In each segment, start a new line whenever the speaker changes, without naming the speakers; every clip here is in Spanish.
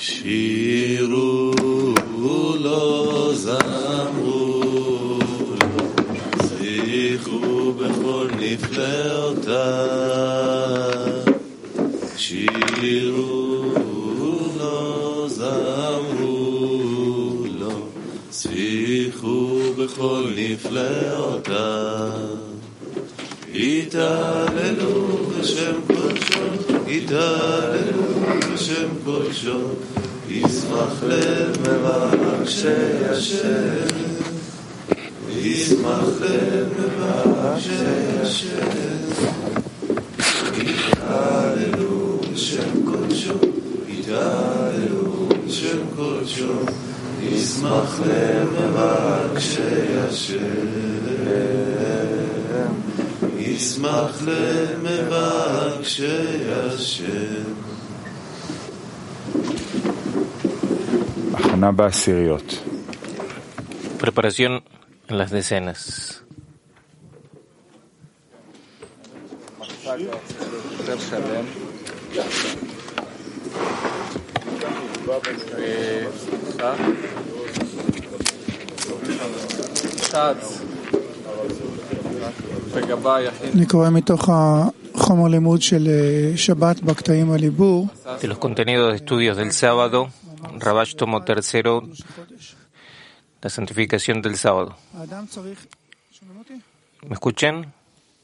שירו לו זמרו זכרו בכל נפלאותיו שירו לו זמרו לו זכרו בכל נפלאותיו יתהללו בשם קודשו יתהללו בשם קודשו ישמח לב מבקשי השם ישמח לב מבקשי השם יתהללו בשם קודשו יתהללו בשם קודשו ישמח לב מבקשי השם ישמח למבקשי השם.
הכנה בעשיריות.
Preparación en las decenas.
אני קורא מתוך החומר לימוד של שבת בקטעים הליבור.
De los contenidos de estudios del sábado, Rabash tomo tercero, la santificación del sábado. ¿Me escuchan?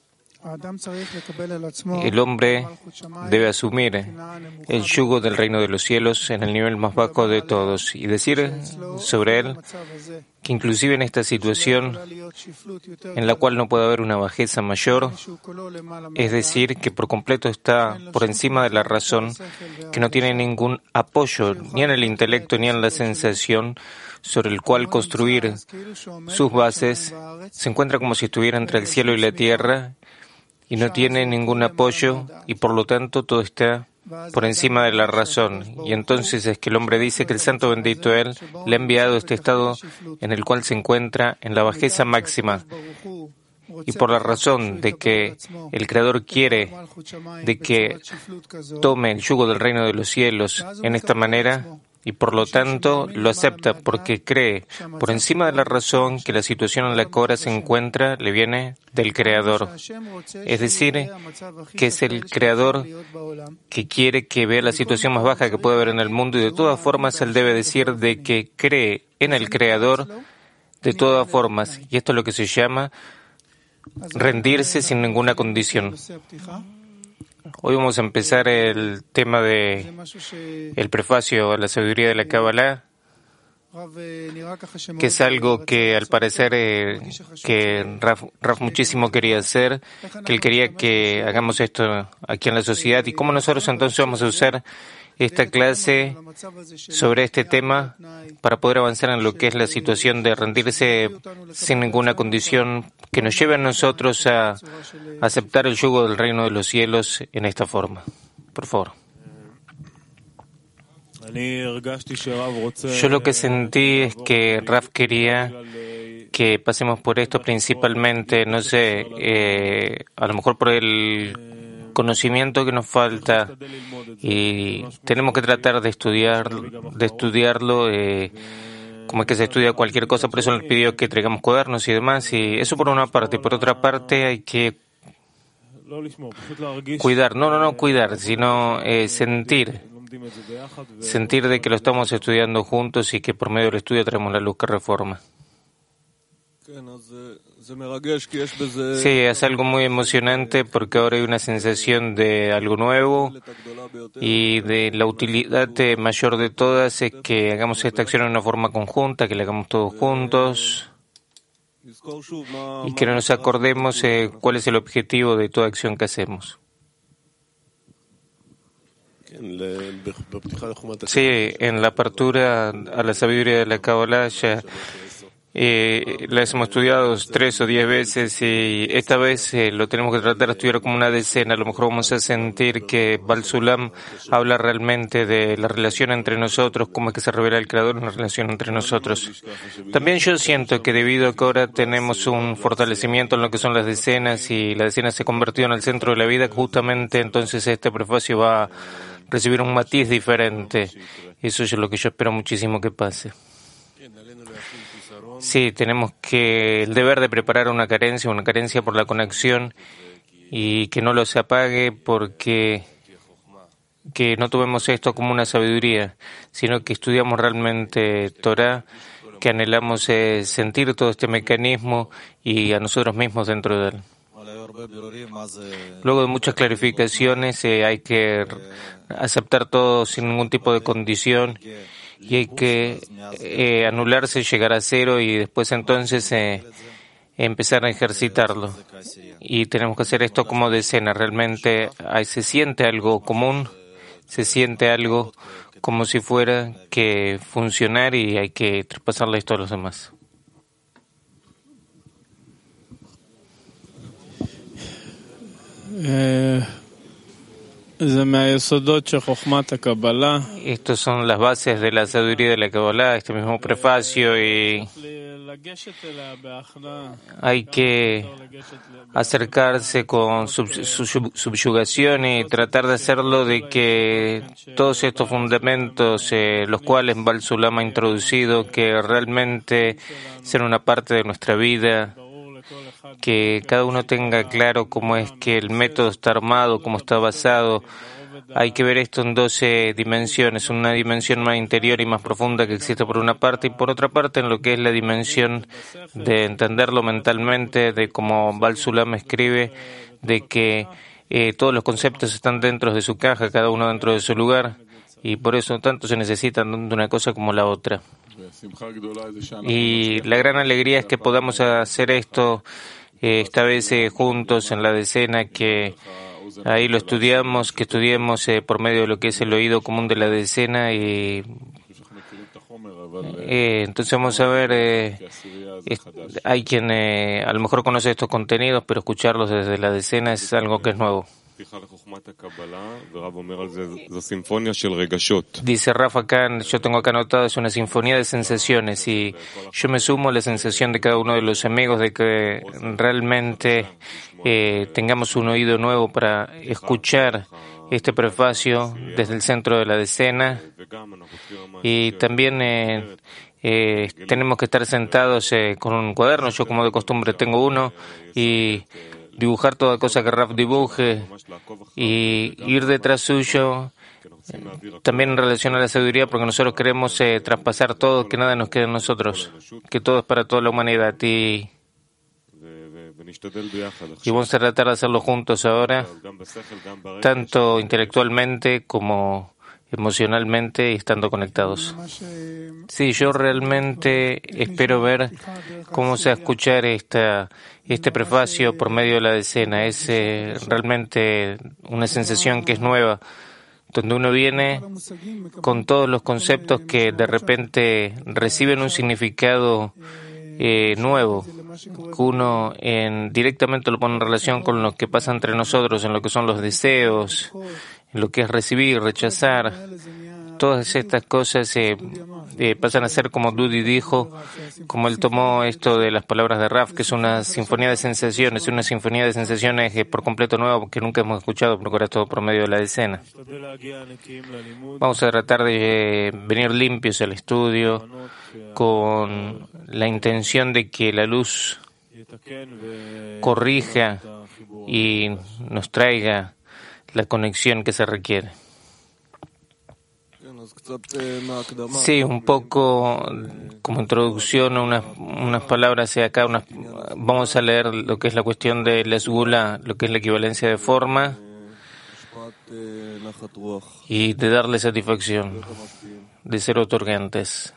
El hombre debe asumir el yugo del reino de los cielos en el nivel más bajo de todos y decir sobre él que inclusive en esta situación en la cual no puede haber una bajeza mayor, es decir, que por completo está por encima de la razón, que no tiene ningún apoyo ni en el intelecto ni en la sensación sobre el cual construir sus bases, se encuentra como si estuviera entre el cielo y la tierra y no tiene ningún apoyo y por lo tanto todo está por encima de la razón. Y entonces es que el hombre dice que el santo bendito él le ha enviado este estado en el cual se encuentra en la bajeza máxima. Y por la razón de que el Creador quiere de que tome el yugo del reino de los cielos en esta manera, y por lo tanto lo acepta porque cree por encima de la razón que la situación en la que ahora se encuentra le viene del Creador. Es decir, que es el Creador que quiere que vea la situación más baja que puede haber en el mundo y de todas formas él debe decir de que cree en el Creador de todas formas. Y esto es lo que se llama rendirse sin ninguna condición. Hoy vamos a empezar el tema de el prefacio a la sabiduría de la Kabbalah, que es algo que al parecer que Raf muchísimo quería hacer, que él quería que hagamos esto aquí en la sociedad y cómo nosotros entonces vamos a usar esta clase sobre este tema para poder avanzar en lo que es la situación de rendirse sin ninguna condición que nos lleve a nosotros a aceptar el yugo del reino de los cielos en esta forma. Por favor. Yo lo que sentí es que Raf quería que pasemos por esto principalmente, no sé, a lo mejor por el conocimiento que nos falta y tenemos que tratar de estudiarlo como es que se estudia cualquier cosa, por eso nos pidió que traigamos cuadernos y demás, y eso por una parte. Por otra parte hay que cuidar, no cuidar, sino sentir de que lo estamos estudiando juntos y que por medio del estudio traemos la luz que reforma. Sí, es algo muy emocionante porque ahora hay una sensación de algo nuevo y de la utilidad mayor de todas es que hagamos esta acción en una forma conjunta, que la hagamos todos juntos y que nos acordemos cuál es el objetivo de toda acción que hacemos. Sí, en la apertura a la sabiduría de la Kabbalah ya la hemos estudiado 3 o 10 veces y esta vez lo tenemos que tratar de estudiar como una decena. A lo mejor vamos a sentir que Baal Sulam habla realmente de la relación entre nosotros, cómo es que se revela el Creador en la relación entre nosotros. También yo siento que debido a que ahora tenemos un fortalecimiento en lo que son las decenas y la decena se ha convertido en el centro de la vida, justamente entonces este prefacio va recibir un matiz diferente. Eso es lo que yo espero muchísimo que pase. Sí, tenemos el deber de preparar una carencia por la conexión y que no lo se apague porque que no tomemos esto como una sabiduría, sino que estudiamos realmente Torah, que anhelamos sentir todo este mecanismo y a nosotros mismos dentro de él. Luego de muchas clarificaciones hay que aceptar todo sin ningún tipo de condición y hay que anularse, llegar a cero y después entonces empezar a ejercitarlo. Y tenemos que hacer esto como decena. Realmente se siente algo común, se siente algo como si fuera que funcionar y hay que traspasarle esto a los demás. Estas son las bases de la sabiduría de la Kabbalah, este mismo prefacio, y hay que acercarse con subyugación y tratar de hacerlo de que todos estos fundamentos, los cuales Baal Sulam ha introducido, que realmente sean una parte de nuestra vida, que cada uno tenga claro cómo es que el método está armado, cómo está basado. Hay que ver esto en 12 dimensiones, una dimensión más interior y más profunda que existe por una parte y por otra parte en lo que es la dimensión de entenderlo mentalmente, de cómo Baal Sulam escribe, de que todos los conceptos están dentro de su caja, cada uno dentro de su lugar, y por eso tanto se necesitan de una cosa como la otra. Y la gran alegría es que podamos hacer esto esta vez juntos en la decena, que ahí lo estudiamos, que estudiemos por medio de lo que es el oído común de la decena y entonces vamos a ver, hay quien a lo mejor conoce estos contenidos, pero escucharlos desde la decena es algo que es nuevo. Dice Rafa Khan, yo tengo acá anotado, es una sinfonía de sensaciones y yo me sumo a la sensación de cada uno de los amigos de que realmente tengamos un oído nuevo para escuchar este prefacio desde el centro de la decena y también tenemos que estar sentados con un cuaderno, yo como de costumbre tengo uno, y dibujar toda cosa que Raf dibuje y ir detrás suyo, también en relación a la sabiduría, porque nosotros queremos traspasar todo, que nada nos quede en nosotros, que todo es para toda la humanidad y vamos a tratar de hacerlo juntos ahora, tanto intelectualmente como emocionalmente y estando conectados. Sí, yo realmente espero ver cómo se va a escuchar este prefacio por medio de la decena. Es realmente una sensación que es nueva, donde uno viene con todos los conceptos que de repente reciben un significado nuevo, que uno directamente lo pone en relación con lo que pasa entre nosotros, en lo que son los deseos, en lo que es recibir, rechazar. Todas estas cosas pasan a ser, como Dudi dijo, como él tomó esto de las palabras de Raf, que es una sinfonía de sensaciones, por completo nueva, porque nunca hemos escuchado, porque ahora es todo por medio de la decena. Vamos a tratar de venir limpios al estudio, con la intención de que la luz corrija y nos traiga la conexión que se requiere. Sí, un poco como introducción, unas palabras acá, vamos a leer lo que es la cuestión de la esgula, lo que es la equivalencia de forma y de darle satisfacción, de ser otorgantes.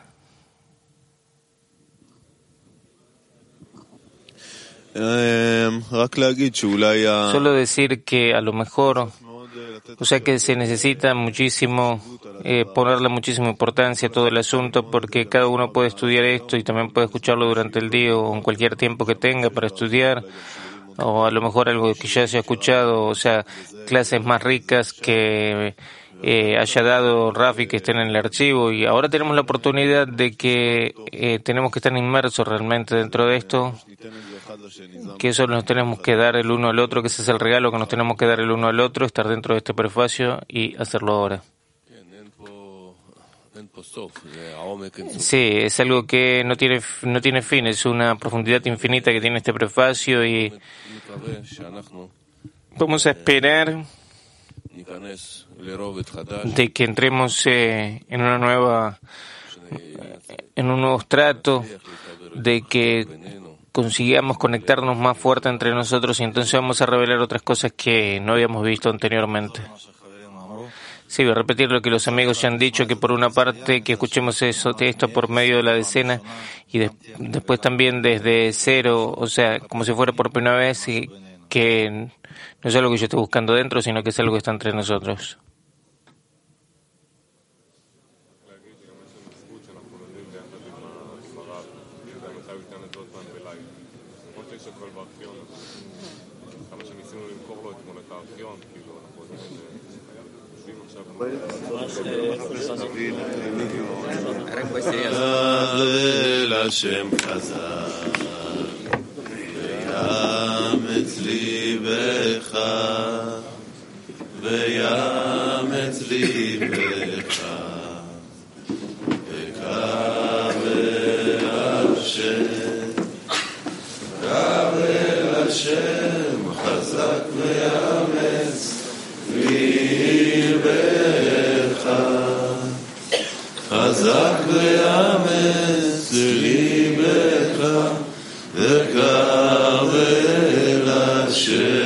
Solo decir que a lo mejor, o sea que se necesita muchísimo, ponerle muchísima importancia a todo el asunto, porque cada uno puede estudiar esto y también puede escucharlo durante el día o en cualquier tiempo que tenga para estudiar, o a lo mejor algo que ya se ha escuchado, o sea, clases más ricas que haya dado Rafi, que estén en el archivo, y ahora tenemos la oportunidad de que tenemos que estar inmersos realmente dentro de esto, que eso nos tenemos que dar el uno al otro, que ese es el regalo que nos tenemos que dar el uno al otro, estar dentro de este prefacio y hacerlo ahora. Sí, es algo que no tiene fin, es una profundidad infinita que tiene este prefacio y vamos a esperar de que entremos en un nuevo estrato, de que consigamos conectarnos más fuerte entre nosotros y entonces vamos a revelar otras cosas que no habíamos visto anteriormente. Sí, voy a repetir lo que los amigos ya han dicho, que por una parte que escuchemos esto por medio de la decena y después también desde cero, o sea, como si fuera por primera vez, y que no es algo que yo esté buscando dentro, sino que es algo que está entre nosotros.
השם חזק ויאמץ ליבך ויאמץ ליבך וקבל השם חזק ויאמץ ליבך חזק ויאמץ ליבך וקבל השם